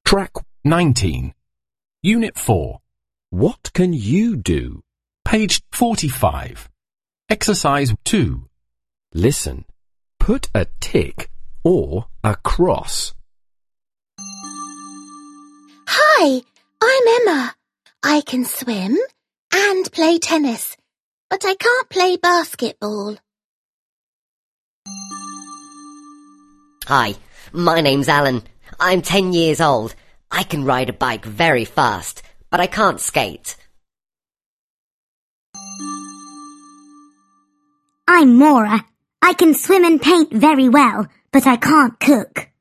Track 19. Unit 4. What can you do? Page 45. Exercise 2. Listen. Put a tick or a cross. Hi, I'm Emma. I can swim and play tennis, but I can't play basketball. Hi, my name's Alan. I'm 10 years old. I can ride a bike very fast, but I can't skate. I'm Maura. I can swim and paint very well, but I can't cook.